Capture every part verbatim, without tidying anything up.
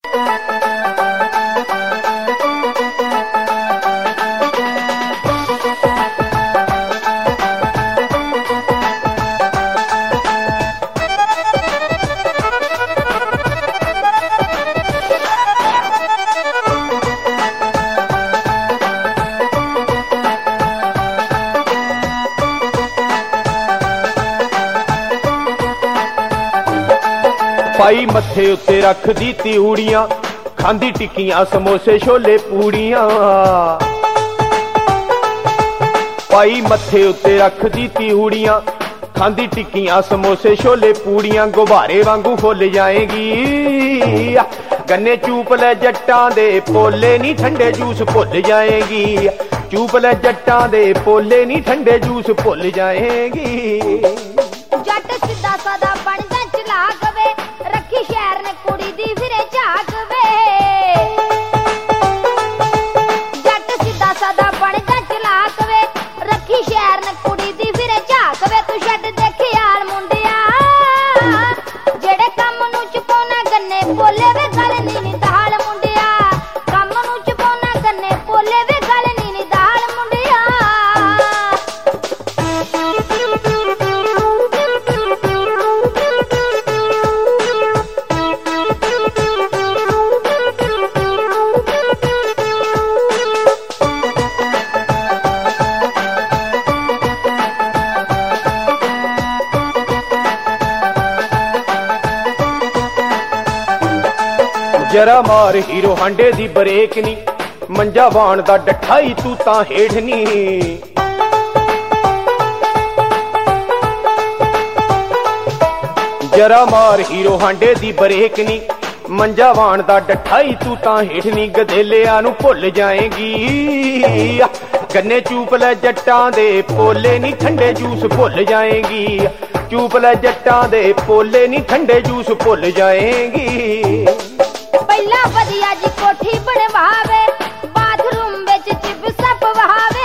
पाई मथे उत्ते रख दी तिउड़ियां, खांदी टिक्कियां समोसे छोले पूड़ियां। पाई मथे उत्ते रख दी तिउड़ियां, खांदी टिक्कियां समोसे छोले पूड़ियां। गुब्बारे वांगू फुल जाएगी, गन्ने चूप ले जट्टां दे पोले नी ठंडे जूस भुल जाएगी। चूप ले जट्टां दे पोले नी ठंडे जूस भुल जाएगी। जट सीधा सादा बन जा चलाक वे, रखी शहर ने कुड़ी दी फिरे झाक वे। जट सीधा सादा बन जा चलाक वे, रखी शहर ने कुड़ी दी फिरे झाक वे। तू छड्ड दे ख्याल मुंडिया, जेड़े कम नू चुकाउना गन्ने पोले वे गल नी नी दाल मुंडिया। कम नू चुकाउना गन्ने पोले वे गल नी नी दाल मुंडिया। जरा मार हीरो हांडे दी ब्रेक नी, मंजा वाण दा डठाई तू तां हेठ नी। जरा मार हीरो हांडे दी ब्रेक नी, मंजा वाण दा डठाई तू तां हेठ नी। गधेलियां नू भुल जाएगी, गन्ने चूप ले जट्टां दे पोले नी ठंडे जूस भुल जाएगी। चूप ले जट्टां दे पोले नी ठंडे जूस भुल जाएगी। पहला वधिया जी कोठी बनवावे, बाथरूम विच चिप्स पवावे।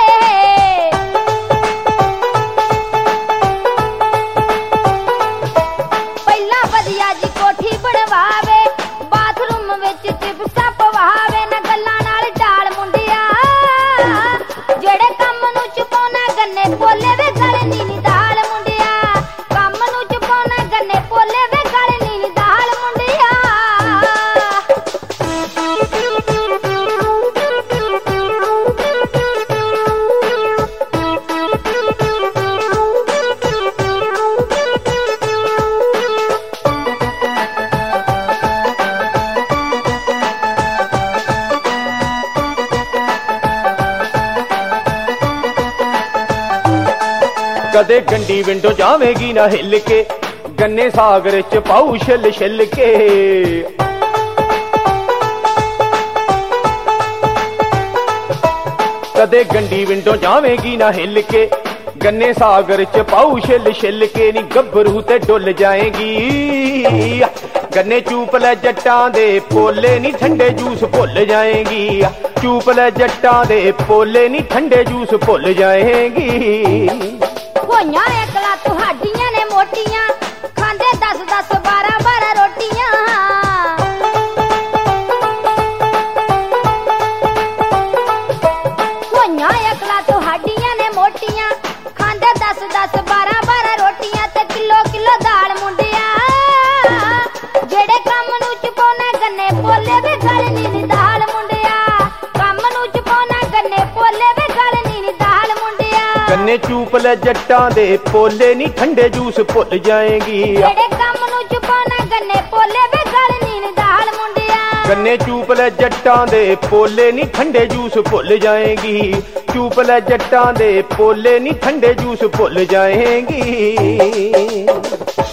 पहला वधिया जी कोठी बनवावे, बाथरूम विच चिप्स पवावे। ना गल्लां नाल डाल मुंडिया, जेड़े कम नू चुकाउना गन्ने पोले वे गल नी नी दाल मुंडिया। कम नू चुकाउना गन्ने पोले वे गल नी नी दाल मुंडिया। कदे गंडी विंडो जावेगी ना हिल के, गन्ने सागर च पाऊ छिल छिल के। कदे गंडी विंडो जावेगी ना हिल के, गन्ने सागर च पाऊ छिल छिल के। नी गब्बरू ते डुल जाएगी, गन्ने चूप ले जट्टां दे पोले नी ठंडे जूस भुल जाएगी। चूप ले जट्टां दे पोले नी ठंडे जूस भुल जाएगी। होइयां एकला तुहाडियां ने मोटियां, खांदे दस दस बारह बारह रोटियां। होइयां एकला तुहाडियां ने मोटियां, खांदे दस दस बारह बारह रोटियां। ते किलो किलो दाल मुंडिया, जेड़े कम नू चुकाउना गन्ने पोले वे गल नी नी दाल मुंडिया। कम नू चुकाउना गन्ने पोले वे गल नी नी दाल मुंडिया। गन्ने चूप ले जट्टां दे पोले नी ठंडे जूस भुल जाएगी। जेड़े कम नू चुकाउना गन्ने पोले वे गल नी नी दाल मुंडिया। गन्ने चूप ले जट्टां दे पोले नी ठंडे जूस भुल जाएगी। चूप ले जट्टां दे पोले नी ठंडे जूस भुल जाएगी।